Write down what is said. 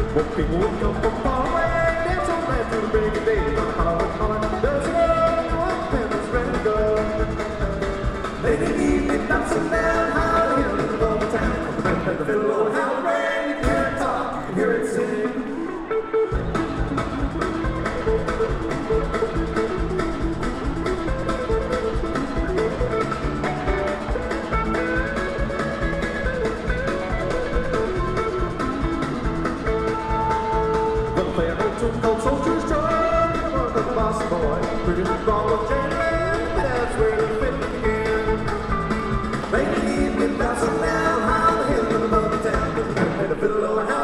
People would come from far away, dance all night to the break of day. Holler, there's a girl, up and it's ready to go. Late in the evening, dancing down, howling in the love of town. The fiddle, how rain, you can hear it talk, you can hear it sing. Cold soldiers joy, the boss boy, pretty ball of January, that's where you fit again. Late evening, dancing down, how the hill in the town, and the fiddle